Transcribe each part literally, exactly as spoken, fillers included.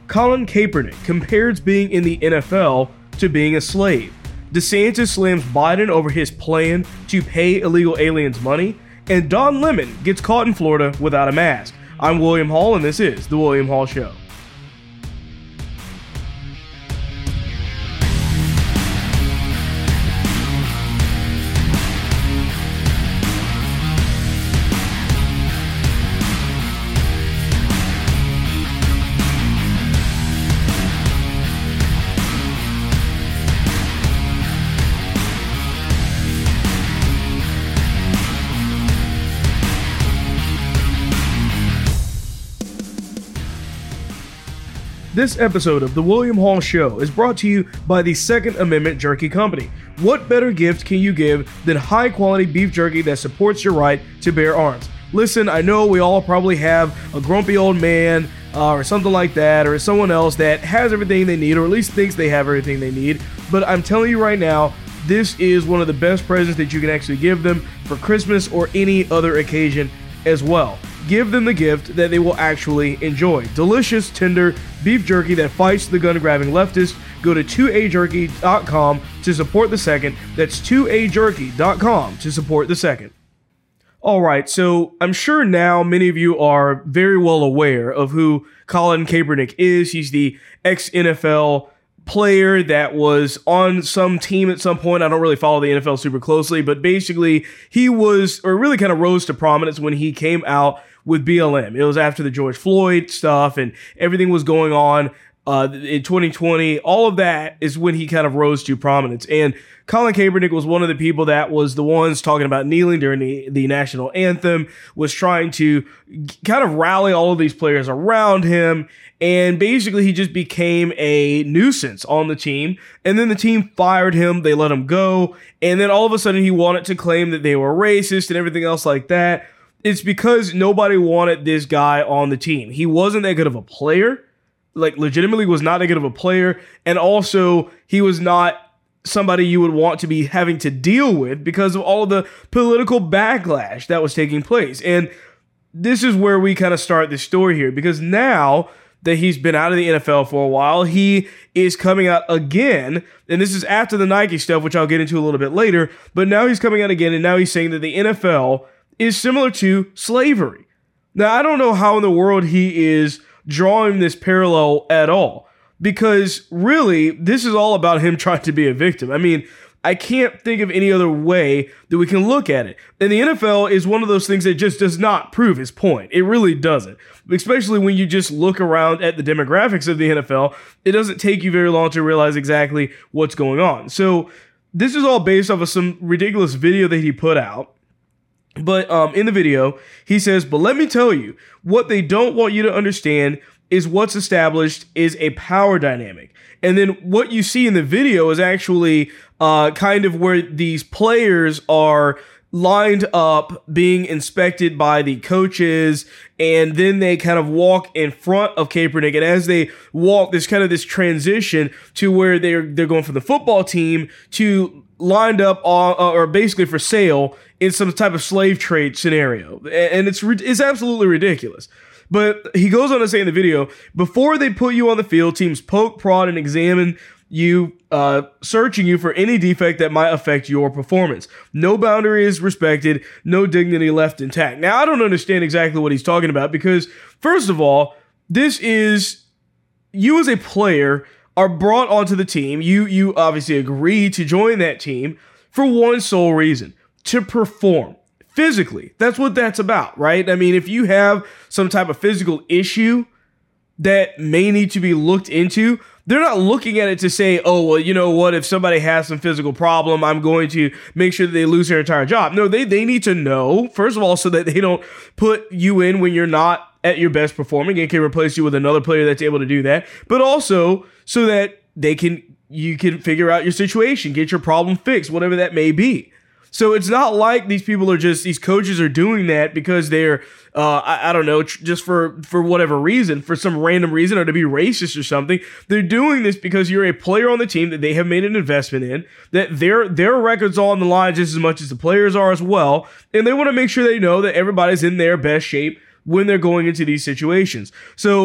Colin Kaepernick compares being in the N F L to being a slave. DeSantis slams Biden over his plan to pay illegal aliens money. And Don Lemon gets caught in Florida without a mask. I'm William Hall, and this is The William Hall Show. This episode of The William Hall Show is brought to you by the Second Amendment Jerky Company. What better gift can you give than high-quality beef jerky that supports your right to bear arms? Listen, I know we all probably have a grumpy old man uh, or something like that, or someone else that has everything they need, or at least thinks they have everything they need, but I'm telling you right now, this is one of the best presents that you can actually give them for Christmas or any other occasion as well. Give them the gift that they will actually enjoy. Delicious, tender beef jerky that fights the gun-grabbing leftist. Go to two a jerky dot com to support the second. That's two a jerky dot com to support the second. Alright, so I'm sure now many of you are very well aware of who Colin Kaepernick is. He's the ex-N F L player that was on some team at some point. I don't really follow the N F L super closely, but basically he was, or really kind of rose to prominence when he came out with B L M. It was after the George Floyd stuff and everything was going on uh, in twenty twenty. All of that is when he kind of rose to prominence. And Colin Kaepernick was one of the people that was the ones talking about kneeling during the, the national anthem, was trying to kind of rally all of these players around him. And basically he just became a nuisance on the team. And then the team fired him. They let him go. And then all of a sudden he wanted to claim that they were racist and everything else like that. It's because nobody wanted this guy on the team. He wasn't that good of a player. Like, legitimately was not that good of a player. And also, he was not somebody you would want to be having to deal with because of all of the political backlash that was taking place. And this is where we kind of start this story here, because now that he's been out of the N F L for a while, he is coming out again. And this is after the Nike stuff, which I'll get into a little bit later. But now he's coming out again, and now he's saying that the N F L is similar to slavery. Now, I don't know how in the world he is drawing this parallel at all, because really, this is all about him trying to be a victim. I mean, I can't think of any other way that we can look at it. And the N F L is one of those things that just does not prove his point. It really doesn't. Especially when you just look around at the demographics of the N F L, it doesn't take you very long to realize exactly what's going on. So this is all based off of some ridiculous video that he put out. But um, in the video, he says, but let me tell you, what they don't want you to understand is what's established is a power dynamic. And then what you see in the video is actually uh, kind of where these players are lined up being inspected by the coaches, and then they kind of walk in front of Kaepernick. And as they walk, there's kind of this transition to where they're they're going from the football team to lined up on, uh, or basically for sale in some type of slave trade scenario. And it's it's absolutely ridiculous. But he goes on to say in the video, before they put you on the field, teams poke, prod, and examine you, uh, searching you for any defect that might affect your performance. No boundary is respected, no dignity left intact. Now, I don't understand exactly what he's talking about, because first of all, this is, you as a player are brought onto the team. You, you obviously agree to join that team for one sole reason, to perform. Physically, that's what that's about, right? I mean, if you have some type of physical issue that may need to be looked into, they're not looking at it to say, oh, well, you know what, if somebody has some physical problem, I'm going to make sure that they lose their entire job. No, they, they need to know, first of all, so that they don't put you in when you're not at your best performing and can replace you with another player that's able to do that, but also so that they can, you can figure out your situation, get your problem fixed, whatever that may be. So it's not like these people are just, these coaches are doing that because they're, uh, I, I don't know, tr- just for, for whatever reason, for some random reason, or to be racist or something. They're doing this because you're a player on the team that they have made an investment in, that their their record's on the line just as much as the players are as well. And they want to make sure they know that everybody's in their best shape when they're going into these situations. So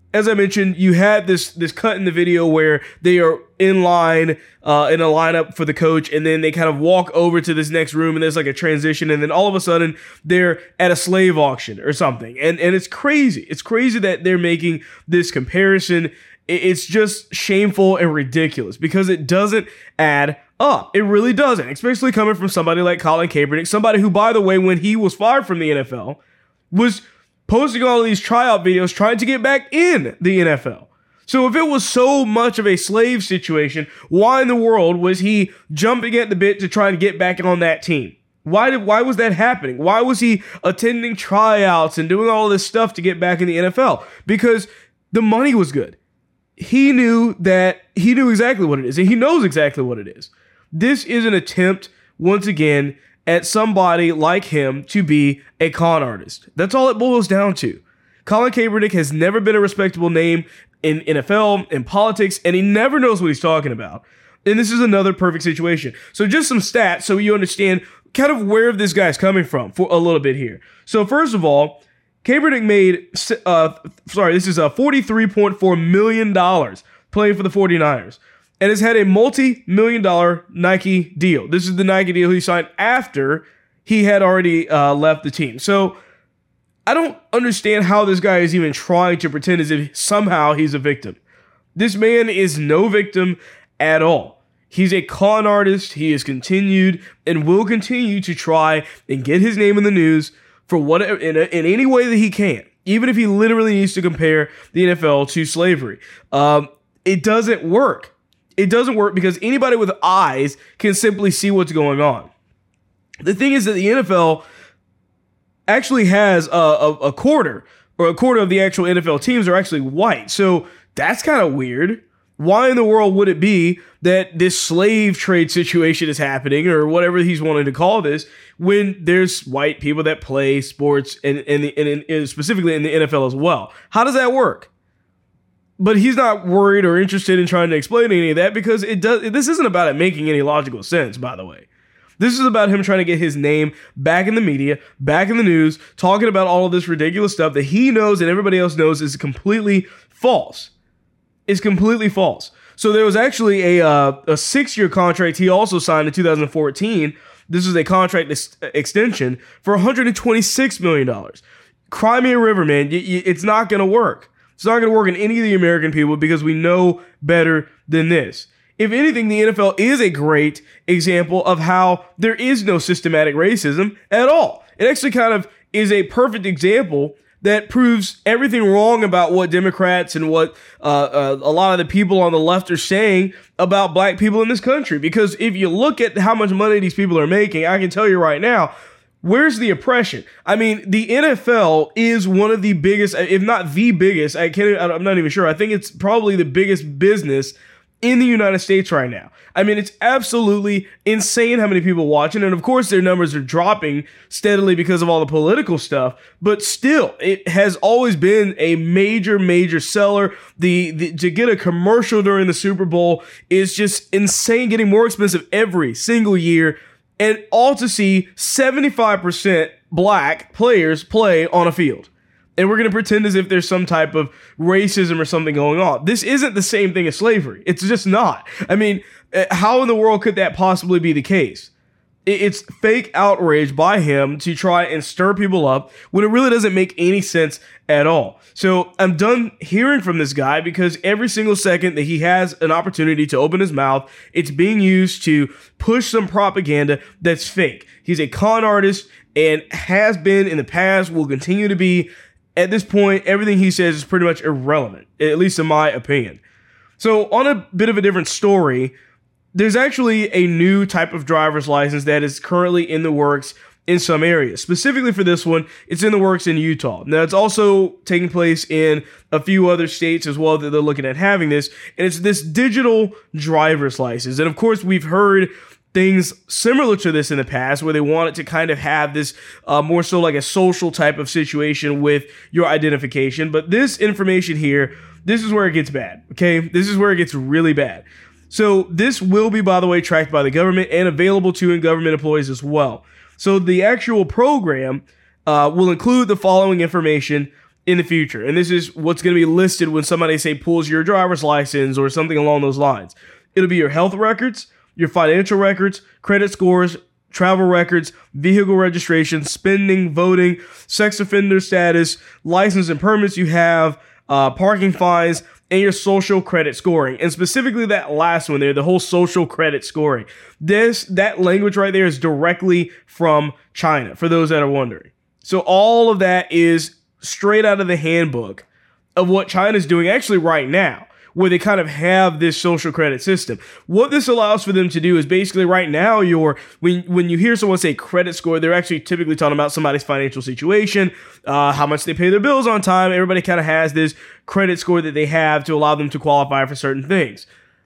as I mentioned, you had this this cut in the video where they are in line uh, in a lineup for the coach, and then they kind of walk over to this next room, and there's like a transition, and then all of a sudden they're at a slave auction or something, and and it's crazy. It's crazy that they're making this comparison. It's just shameful and ridiculous because it doesn't add up. It really doesn't, especially coming from somebody like Colin Kaepernick, somebody who, by the way, when he was fired from the N F L, was posting all of these tryout videos trying to get back in the N F L. So if it was so much of a slave situation, why in the world was he jumping at the bit to try and get back on that team? Why did why was that happening? Why was he attending tryouts and doing all this stuff to get back in the N F L? Because the money was good. He knew that he knew exactly what it is, and he knows exactly what it is. This is an attempt, once again, at somebody like him to be a con artist. That's all it boils down to. Colin Kaepernick has never been a respectable name in N F L, in politics, and he never knows what he's talking about. And this is another perfect situation. So just some stats so you understand kind of where this guy's coming from for a little bit here. So first of all, Kaepernick made, uh, sorry, this is a forty-three point four million dollars playing for the 49ers. And has had a multi-million dollar Nike deal. This is the Nike deal he signed after he had already uh, left the team. So I don't understand how this guy is even trying to pretend as if somehow he's a victim. This man is no victim at all. He's a con artist. He has continued and will continue to try and get his name in the news for whatever in, a, in any way that he can, even if he literally needs to compare the N F L to slavery. Um, it doesn't work. It doesn't work because anybody with eyes can simply see what's going on. The thing is that the N F L actually has a, a, a quarter, or a quarter of the actual N F L teams are actually white. So that's kind of weird. Why in the world would it be that this slave trade situation is happening, or whatever he's wanting to call this, when there's white people that play sports and, and, the, and, and specifically in the N F L as well? How does that work? But he's not worried or interested in trying to explain any of that because it does. This isn't about it making any logical sense, by the way. This is about him trying to get his name back in the media, back in the news, talking about all of this ridiculous stuff that he knows and everybody else knows is completely false. It's completely false. So there was actually a uh, a six-year contract he also signed in two thousand fourteen. This is a contract ex- extension for one hundred twenty-six million dollars. Cry me a river, man. Y- y- it's not going to work. It's not going to work in any of the American people because we know better than this. If anything, the N F L is a great example of how there is no systematic racism at all. It actually kind of is a perfect example that proves everything wrong about what Democrats and what uh, uh, a lot of the people on the left are saying about black people in this country. Because if you look at how much money these people are making, I can tell you right now, where's the oppression? I mean, the N F L is one of the biggest, if not the biggest, I can't, I'm not even sure. I think it's probably the biggest business in the United States right now. I mean, it's absolutely insane how many people watching. And of course, their numbers are dropping steadily because of all the political stuff. But still, it has always been a major, major seller. The, the to get a commercial during the Super Bowl is just insane, getting more expensive every single year. And all to see seventy-five percent black players play on a field. And we're going to pretend as if there's some type of racism or something going on. This isn't the same thing as slavery. It's just not. I mean, how in the world could that possibly be the case? It's fake outrage by him to try and stir people up when it really doesn't make any sense at all. So I'm done hearing from this guy because every single second that he has an opportunity to open his mouth, it's being used to push some propaganda that's fake. He's a con artist and has been in the past, will continue to be. At this point, everything he says is pretty much irrelevant, at least in my opinion. So on a bit of a different story, there's actually a new type of driver's license that is currently in the works in some areas. Specifically for this one, it's in the works in Utah. Now, it's also taking place in a few other states as well that they're looking at having this, and it's this digital driver's license. And of course, we've heard things similar to this in the past where they wanted to kind of have this uh, more so like a social type of situation with your identification. But this information here, this is where it gets bad, okay? This is where it gets really bad. So this will be, by the way, tracked by the government and available to in government employees as well. So the actual program uh, will include the following information in the future. And this is what's going to be listed when somebody, say, pulls your driver's license or something along those lines. It'll be your health records, your financial records, credit scores, travel records, vehicle registration, spending, voting, sex offender status, license and permits you have, uh, parking fines, and your social credit scoring. And specifically that last one there, the whole social credit scoring. This, that language right there is directly from China, for those that are wondering. So all of that is straight out of the handbook of what China's doing actually right now, where they kind of have this social credit system. What this allows for them to do is basically right now, your when when you hear someone say credit score, they're actually typically talking about somebody's financial situation, uh, how much they pay their bills on time. Everybody kind of has this credit score that they have to allow them to qualify for certain things.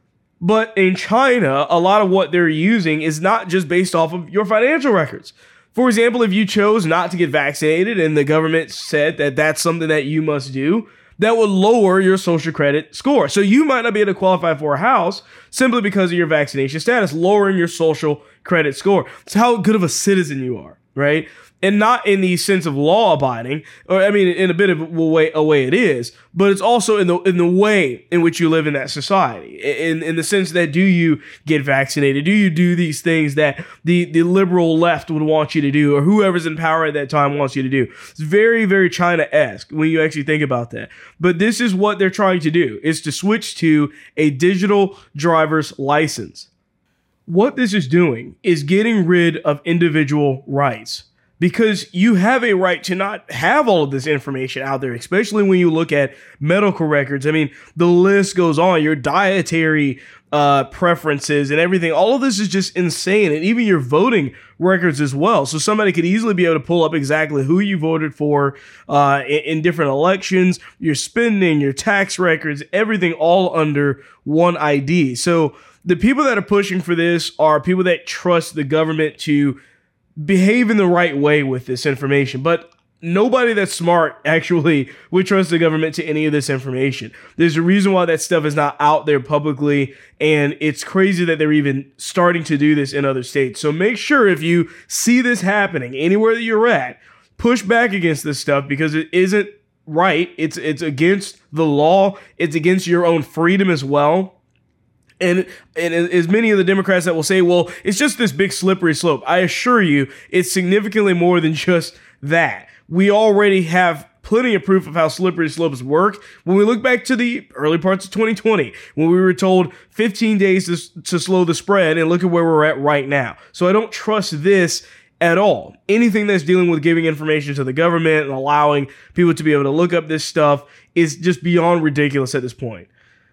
But in China, a lot of what they're using is not just based off of your financial records. For example, if you chose not to get vaccinated and the government said that that's something that you must do, that would lower your social credit score. So you might not be able to qualify for a house simply because of your vaccination status, lowering your social credit score. It's how good of a citizen you are, right? And not in the sense of law abiding, or I mean, in a bit of a way, a way it is, but it's also in the in the way in which you live in that society. In in the sense that, do you get vaccinated? Do you do these things that the the liberal left would want you to do, or whoever's in power at that time wants you to do? It's very, very China-esque when you actually think about that. But this is what they're trying to do, is to switch to a digital driver's license. What this is doing is getting rid of individual rights. Because you have a right to not have all of this information out there, especially when you look at medical records. I mean, the list goes on, your dietary uh, preferences and everything. All of this is just insane. And even your voting records as well. So somebody could easily be able to pull up exactly who you voted for uh, in, in different elections, your spending, your tax records, everything all under one I D. So the people that are pushing for this are people that trust the government to behave in the right way with this information, but nobody that's smart actually would trust the government to any of this information. There's a reason why that stuff is not out there publicly, and it's crazy that they're even starting to do this in other states. So make sure, if you see this happening anywhere that you're at, push back against this stuff, because it isn't right. It's it's against the law. It's against your own freedom as well. And, and as many of the Democrats that will say, well, it's just this big slippery slope, I assure you, it's significantly more than just that. We already have plenty of proof of how slippery slopes work. When we look back to the early parts of twenty twenty, when we were told fifteen days to, to slow the spread, and look at where we're at right now. So I don't trust this at all. Anything that's dealing with giving information to the government and allowing people to be able to look up this stuff is just beyond ridiculous at this point.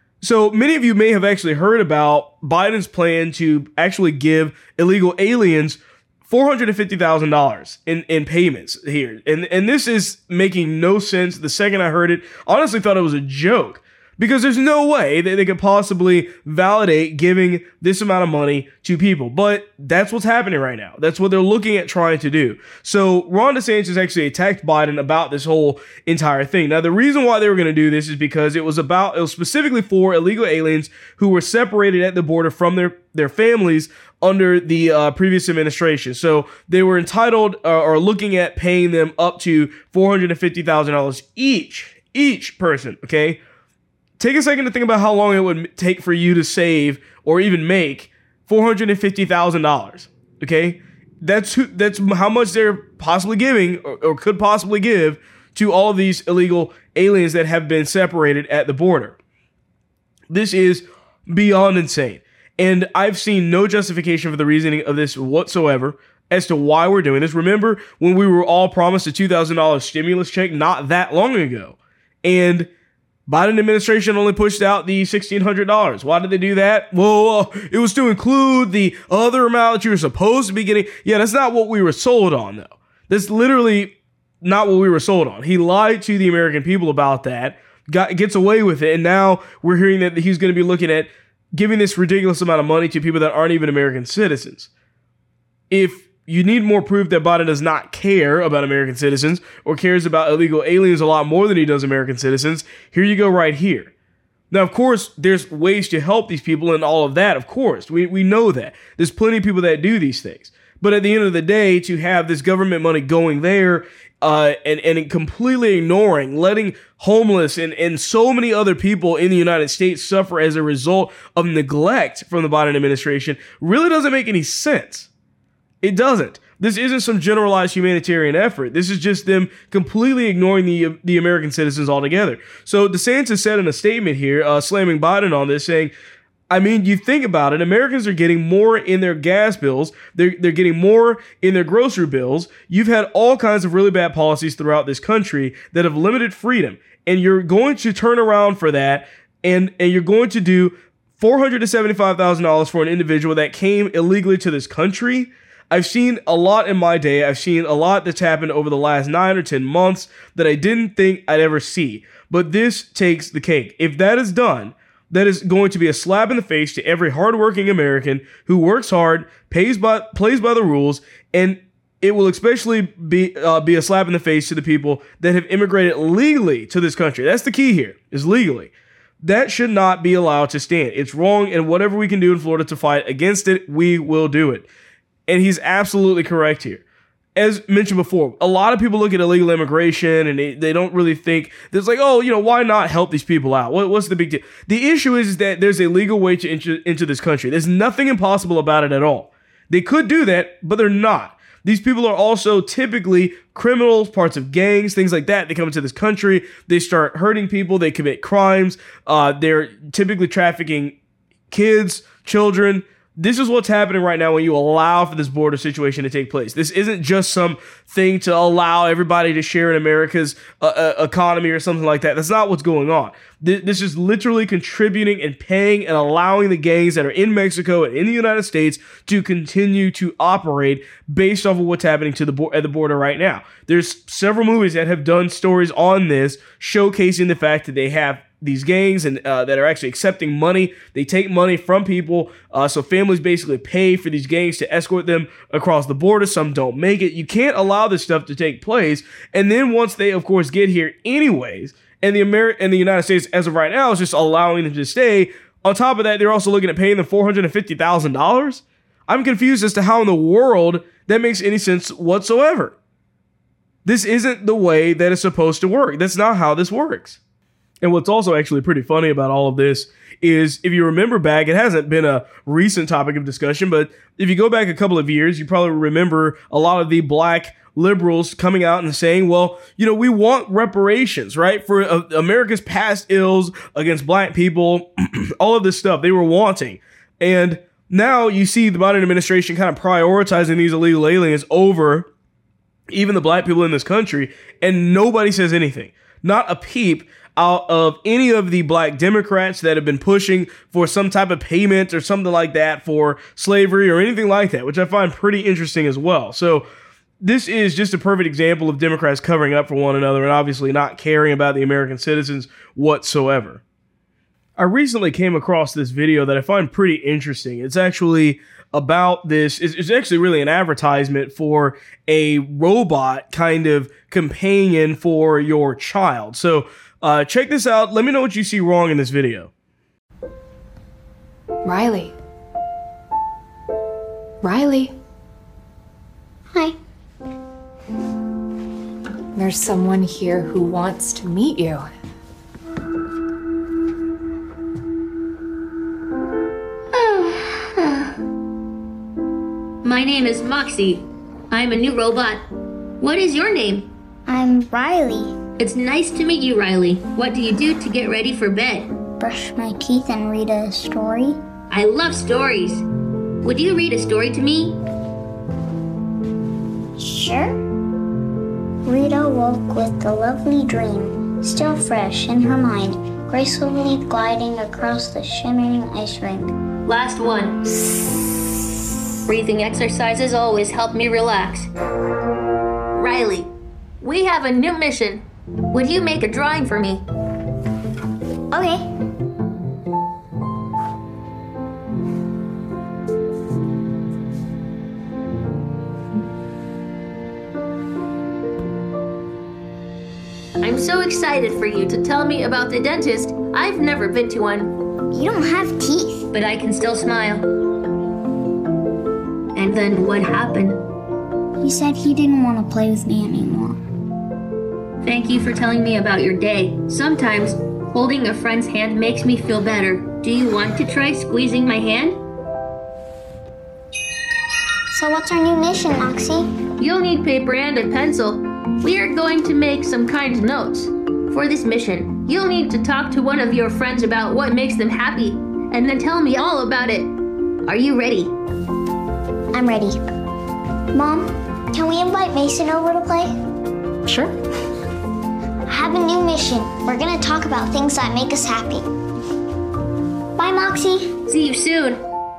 So many of you may have actually heard about Biden's plan to actually give illegal aliens four hundred fifty thousand dollars in, in payments here. And, and this is making no sense. The second I heard it, honestly thought it was a joke, because there's no way that they could possibly validate giving this amount of money to people. But that's what's happening right now. That's what they're looking at trying to do. So Ron DeSantis actually attacked Biden about this whole entire thing. Now, the reason why they were going to do this is because it was about, it was specifically for illegal aliens who were separated at the border from their, their families under the uh, previous administration. So they were entitled uh, or looking at paying them up to four hundred fifty thousand dollars each, each person, okay? Take a second to think about how long it would take for you to save or even make four hundred fifty thousand dollars, okay? That's who, that's how much they're possibly giving or, or could possibly give to all of these illegal aliens that have been separated at the border. This is beyond insane. And I've seen no justification for the reasoning of this whatsoever as to why we're doing this. Remember when we were all promised a two thousand dollars stimulus check not that long ago? And Biden administration only pushed out the sixteen hundred dollars. Why did they do that? Well, uh, it was to include the other amount that you were supposed to be getting. Yeah, that's not what we were sold on, though. That's literally not what we were sold on. He lied to the American people about that, got gets away with it, and now we're hearing that he's going to be looking at giving this ridiculous amount of money to people that aren't even American citizens. If you need more proof that Biden does not care about American citizens or cares about illegal aliens a lot more than he does American citizens, here you go right here. Now, of course, there's ways to help these people and all of that, of course. We we know that. There's plenty of people that do these things. But at the end of the day, to have this government money going there uh, and, and completely ignoring, letting homeless and, and so many other people in the United States suffer as a result of neglect from the Biden administration really doesn't make any sense. It doesn't. This isn't some generalized humanitarian effort. This is just them completely ignoring the the American citizens altogether. So DeSantis said in a statement here, uh, slamming Biden on this, saying, I mean, you think about it, Americans are getting more in their gas bills. They're, they're getting more in their grocery bills. You've had all kinds of really bad policies throughout this country that have limited freedom. And you're going to turn around for that, and, and you're going to do four hundred seventy-five thousand dollars for an individual that came illegally to this country. I've seen a lot in my day. I've seen a lot that's happened over the last nine or ten months that I didn't think I'd ever see. But this takes the cake. If that is done, that is going to be a slap in the face to every hardworking American who works hard, pays by, plays by the rules, and it will especially be uh, be a slap in the face to the people that have immigrated legally to this country. That's the key here, is legally. That should not be allowed to stand. It's wrong, and whatever we can do in Florida to fight against it, we will do it. And he's absolutely correct here. As mentioned before, a lot of people look at illegal immigration and they, they don't really think, there's like, oh, you know, why not help these people out? What, what's the big deal? The issue is that there's a legal way to enter into this country. There's nothing impossible about it at all. They could do that, but they're not. These people are also typically criminals, parts of gangs, things like that. They come into this country, they start hurting people, they commit crimes. Uh, they're typically trafficking kids, children. This is what's happening right now when you allow for this border situation to take place. This isn't just some thing to allow everybody to share in America's uh, uh, economy or something like that. That's not what's going on. Th- this is literally contributing and paying and allowing the gangs that are in Mexico and in the United States to continue to operate based off of what's happening to the bo- at the border right now. There's several movies that have done stories on this, showcasing the fact that they have these gangs and uh, that are actually accepting money. They take money from people, uh, so families basically pay for these gangs to escort them across the border. Some don't make it. You can't allow this stuff to take place. And then once they, of course, get here anyways, and the Ameri- and the United States, as of right now, is just allowing them to stay. On top of that, they're also looking at paying them four hundred fifty thousand dollars. I'm confused as to how in the world that makes any sense whatsoever. This isn't the way that it's supposed to work. That's not how this works. And what's also actually pretty funny about all of this is, if you remember back, it hasn't been a recent topic of discussion, but if you go back a couple of years, you probably remember a lot of the black liberals coming out and saying, well, you know, we want reparations, right? For uh, America's past ills against black people, all of this stuff they were wanting. And now you see the Biden administration kind of prioritizing these illegal aliens over even the black people in this country, and nobody says anything. Not a peep out of any of the black Democrats that have been pushing for some type of payment or something like that for slavery or anything like that, which I find pretty interesting as well. So this is just a perfect example of Democrats covering up for one another and obviously not caring about the American citizens whatsoever. I recently came across this video that I find pretty interesting. It's actually about this. It's actually really an advertisement for a robot kind of companion for your child. So uh, check this out. Let me know what you see wrong in this video. Riley. Riley. Hi. There's someone here who wants to meet you. My name is Moxie. I'm a new robot. What is your name? I'm Riley. It's nice to meet you, Riley. What do you do to get ready for bed? Brush my teeth and read a story. I love stories. Would you read a story to me? Sure. Rita woke with a lovely dream, still fresh in her mind, gracefully gliding across the shimmering ice rink. Last one. Breathing exercises always help me relax. Riley, we have a new mission. Would you make a drawing for me? Okay. I'm so excited for you to tell me about the dentist. I've never been to one. You don't have teeth. But I can still smile. And then what happened? He said he didn't want to play with me anymore. Thank you for telling me about your day. Sometimes, holding a friend's hand makes me feel better. Do you want to try squeezing my hand? So what's our new mission, Moxie? You'll need paper and a pencil. We are going to make some kind notes. For this mission, you'll need to talk to one of your friends about what makes them happy, and then tell me all about it. Are you ready? I'm ready. Mom, can we invite Mason over to play? Sure. I have a new mission. We're gonna talk about things that make us happy. Bye, Moxie. See you soon.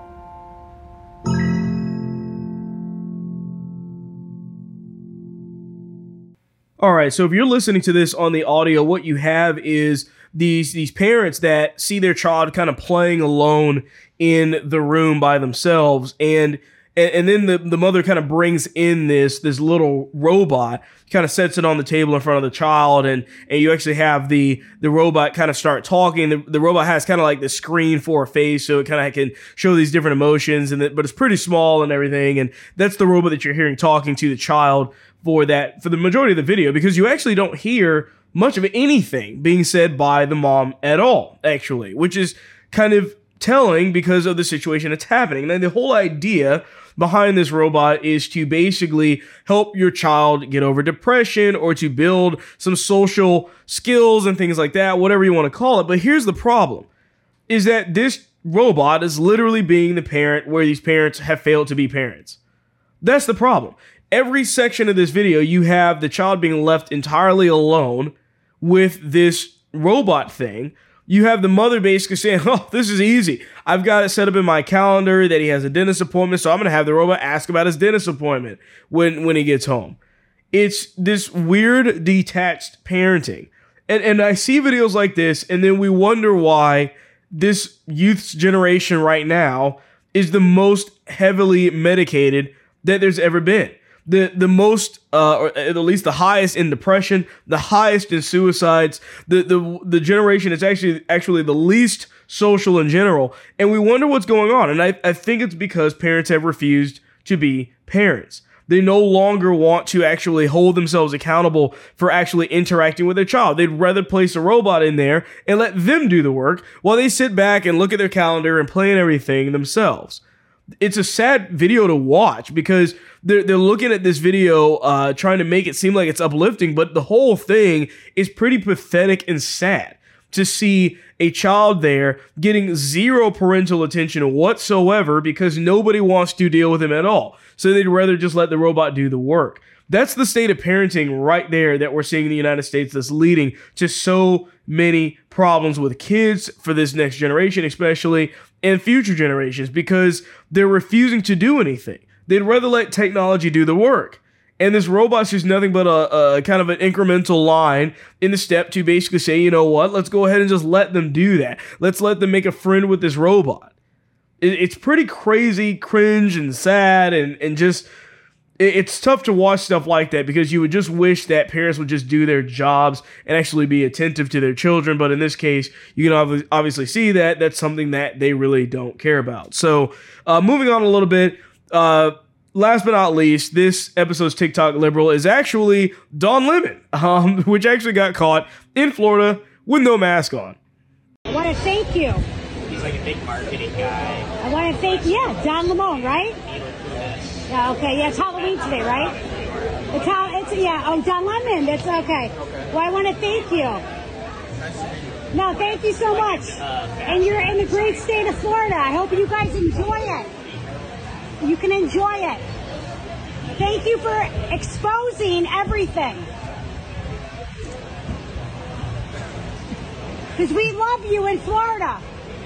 All right, so if you're listening to this on the audio, what you have is these these parents that see their child kind of playing alone in the room by themselves, and and, and then the, the mother kind of brings in this this little robot, kind of sets it on the table in front of the child, and and you actually have the the robot kind of start talking. The, the robot has kind of like the screen for a face, so it kind of can show these different emotions, and the, but it's pretty small and everything, and that's the robot that you're hearing talking to the child for that for the majority of the video, because you actually don't hear much of anything being said by the mom at all, actually, which is kind of telling because of the situation that's happening. Now, the whole idea behind this robot is to basically help your child get over depression or to build some social skills and things like that, whatever you want to call it. But here's the problem, is that this robot is literally being the parent where these parents have failed to be parents. That's the problem. Every section of this video, you have the child being left entirely alone with this robot thing. You have the mother basically saying, oh, this is easy. I've got it set up in my calendar that he has a dentist appointment, so I'm going to have the robot ask about his dentist appointment when, when he gets home. It's this weird, detached parenting. And, and I see videos like this, and then we wonder why this youth's generation right now is the most heavily medicated that there's ever been. The the most, uh, or at least the highest in depression, the highest in suicides, the the the generation is actually actually the least social in general, and we wonder what's going on. And I, I think it's because parents have refused to be parents. They no longer want to actually hold themselves accountable for actually interacting with their child. They'd rather place a robot in there and let them do the work while they sit back and look at their calendar and plan everything themselves. It's a sad video to watch because they're, they're looking at this video uh, trying to make it seem like it's uplifting, but the whole thing is pretty pathetic and sad to see a child there getting zero parental attention whatsoever because nobody wants to deal with him at all. So they'd rather just let the robot do the work. That's the state of parenting right there that we're seeing in the United States that's leading to so many problems with kids for this next generation especially, and future generations, because they're refusing to do anything. They'd rather let technology do the work. And this robot's just nothing but a, a kind of an incremental line in the step to basically say, you know what, let's go ahead and just let them do that. Let's let them make a friend with this robot. It, it's pretty crazy, cringe, and sad, and, and just... It's tough to watch stuff like that because you would just wish that parents would just do their jobs and actually be attentive to their children. But in this case, you can obviously see that that's something that they really don't care about. So uh, moving on a little bit, uh, last but not least, this episode's TikTok liberal is actually Don Lemon, um, which actually got caught in Florida with no mask on. I want to thank you. He's like a big marketing guy. I want to thank, yeah, Don Lemon, right? Yeah, okay, yeah, it's Halloween today, right? It's how, it's, yeah, oh, Don Lemon, that's okay. Well, I want to thank you. No, thank you so much. And you're in the great state of Florida. I hope you guys enjoy it. You can enjoy it. Thank you for exposing everything. Because we love you in Florida.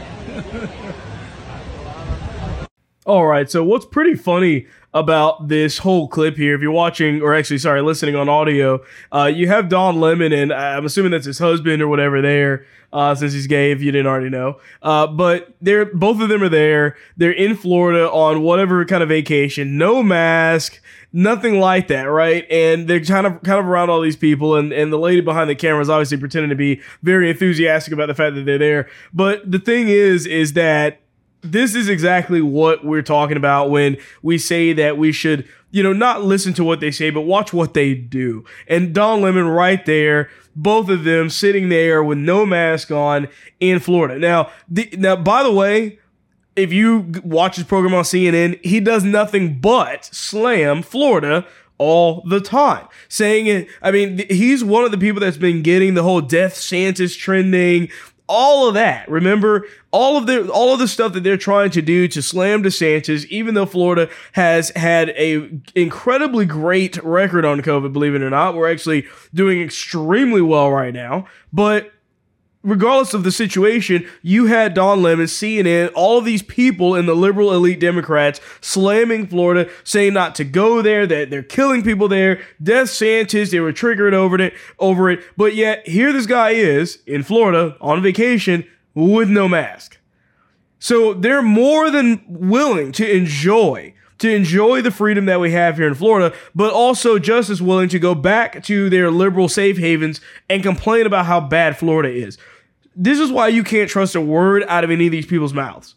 All right, so what's pretty funny about this whole clip here, if you're watching, or actually, sorry, listening on audio, uh, you have Don Lemon, and I'm assuming that's his husband or whatever there, uh, since he's gay, if you didn't already know. Uh, but they're both of them are there. They're in Florida on whatever kind of vacation, no mask, nothing like that, right? And they're kind of kind of around all these people, and, and the lady behind the camera is obviously pretending to be very enthusiastic about the fact that they're there. But the thing is, is that this is exactly what we're talking about when we say that we should, you know, not listen to what they say, but watch what they do. And Don Lemon right there, both of them sitting there with no mask on in Florida. Now, the, now, by the way, if you watch his program on C N N, he does nothing but slam Florida all the time, saying it. I mean, he's one of the people that's been getting the whole Death Santis trending, all of that. Remember, all of the all of the stuff that they're trying to do to slam DeSantis, even though Florida has had a incredibly great record on COVID, believe it or not. We're actually doing extremely well right now. But regardless of the situation, you had Don Lemon, C N N, all of these people in the liberal elite Democrats slamming Florida, saying not to go there, that they're killing people there. Death Santis, they were triggered over it, over it. But yet, here this guy is in Florida on vacation with no mask. So they're more than willing to enjoy to enjoy the freedom that we have here in Florida, but also just as willing to go back to their liberal safe havens and complain about how bad Florida is. This is why you can't trust a word out of any of these people's mouths.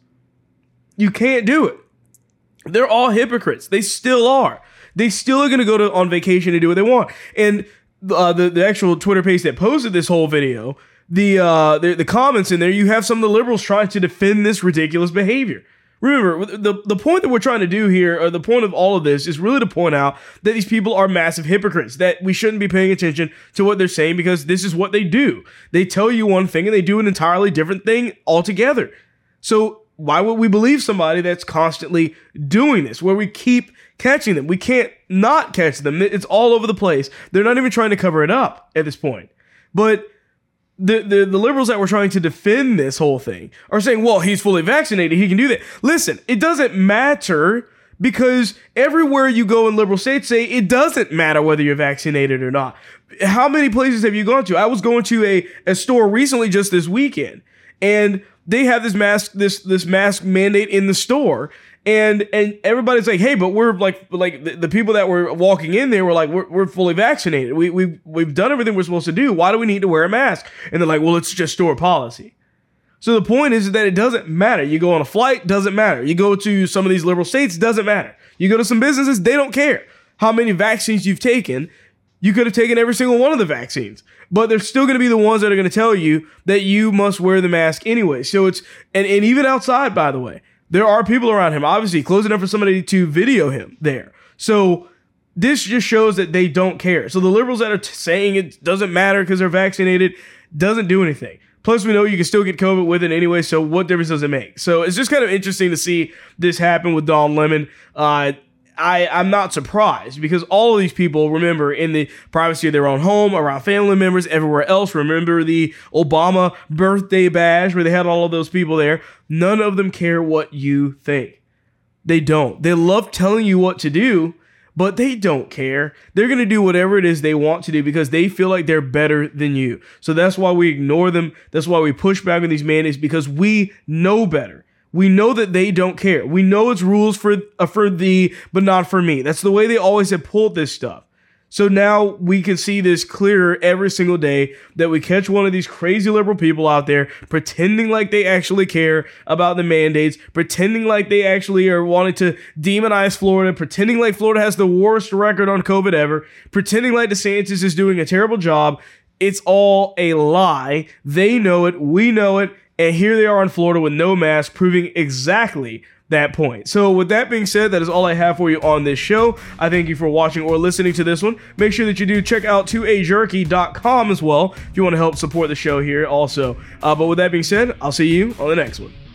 You can't do it. They're all hypocrites. They still are. They still are going to go to on vacation and do what they want. And uh, the, the actual Twitter page that posted this whole video, the, uh, the the comments in there, you have some of the liberals trying to defend this ridiculous behavior. Remember, the, the point that we're trying to do here, or the point of all of this, is really to point out that these people are massive hypocrites, that we shouldn't be paying attention to what they're saying because this is what they do. They tell you one thing and they do an entirely different thing altogether. So why would we believe somebody that's constantly doing this, where we keep catching them? We can't not catch them. It's all over the place. They're not even trying to cover it up at this point. But The, the the liberals that were trying to defend this whole thing are saying, well, he's fully vaccinated, he can do that. Listen, it doesn't matter, because everywhere you go in liberal states say it doesn't matter whether you're vaccinated or not. How many places have you gone to? I was going to a, a store recently just this weekend, and they have this mask this this mask mandate in the store. And and everybody's like, hey, but we're like like the, the people that were walking in there were like, we're, we're fully vaccinated. We we we've done everything we're supposed to do. Why do we need to wear a mask? And they're like, well, it's just store policy. So the point is that it doesn't matter. You go on a flight, doesn't matter. You go to some of these liberal states, doesn't matter. You go to some businesses, they don't care how many vaccines you've taken. You could have taken every single one of the vaccines, but they're still going to be the ones that are going to tell you that you must wear the mask anyway. So it's and, and even outside, by the way. There are people around him, obviously, close enough for somebody to video him there. So this just shows that they don't care. So the liberals that are t- saying it doesn't matter because they're vaccinated doesn't do anything. Plus, we know you can still get COVID with it anyway, so what difference does it make? So it's just kind of interesting to see this happen with Don Lemon. Uh, I, I'm not surprised, because all of these people, remember, in the privacy of their own home, around family members, everywhere else. Remember the Obama birthday bash where they had all of those people there. None of them care what you think. They don't. They love telling you what to do, but they don't care. They're going to do whatever it is they want to do because they feel like they're better than you. So that's why we ignore them. That's why we push back on these mandates, because we know better. We know that they don't care. We know it's rules for uh, for thee, but not for me. That's the way they always have pulled this stuff. So now we can see this clearer every single day, that we catch one of these crazy liberal people out there pretending like they actually care about the mandates, pretending like they actually are wanting to demonize Florida, pretending like Florida has the worst record on COVID ever, pretending like DeSantis is doing a terrible job. It's all a lie. They know it. We know it. And here they are in Florida with no mask, proving exactly that point. So with that being said, that is all I have for you on this show. I thank you for watching or listening to this one. Make sure that you do check out to a jerky dot com as well if you want to help support the show here also. Uh, but with that being said, I'll see you on the next one.